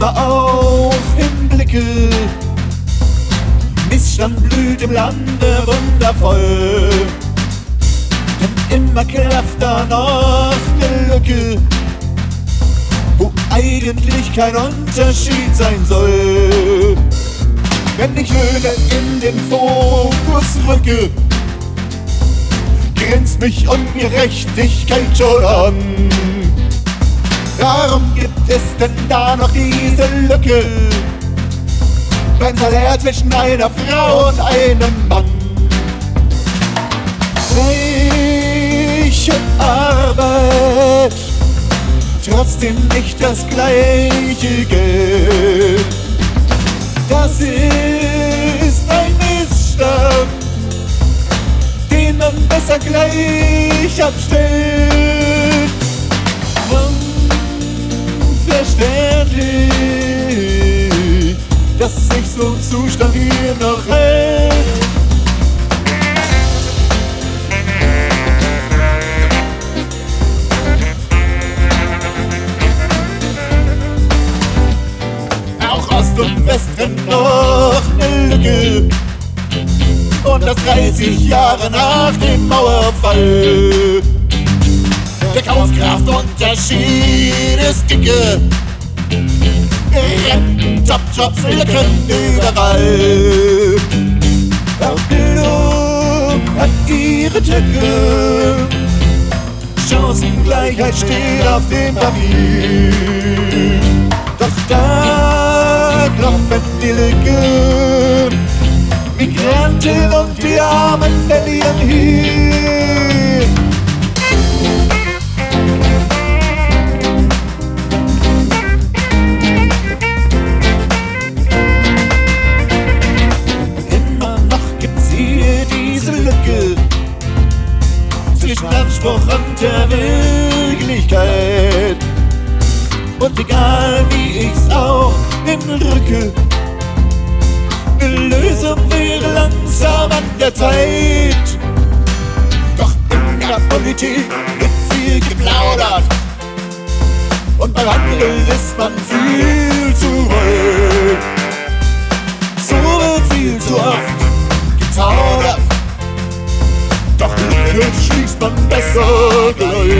immer auch im Blicke. Missstand blüht im Lande wundervoll, denn immer klafft da noch ne Lücke, wo eigentlich kein Unterschied sein soll. Wenn ich Löhne in den Fokus rücke, grinst mich Ungerechtigkeit schon an. Warum gibt es denn da noch diese Lücke beim Salär zwischen einer Frau und einem Mann? Gleiche Arbeit, trotzdem nicht das gleiche Geld. Das ist ein Missstand, den man besser gleich abstellt. Unverständlich, dass sich so ein Zustand hier noch hält. Ost und Westen noch ne Lücke, und das 30 Jahre nach dem Mauerfall. Der Kaufkraftunterschied ist dicke, Renten, Jobs, Lücken überall. Auch Bildung hat ihre Tücke, Chancengleichheit steht auf dem Papier. Doch da klopfen die Lücken, Migranten und die Armen verlieren hier. Immer noch gibt's hier diese Lücke zwischen Anspruch und der Wirklichkeit. Und egal wie ich's auch hinrücke, ne Lösung wäre langsam an der Zeit. Doch in der Politik wird viel geplaudert und beim Handeln ist man viel zu weit. So wird viel zu oft gezaudert, doch Lücken schließt man besser gleich.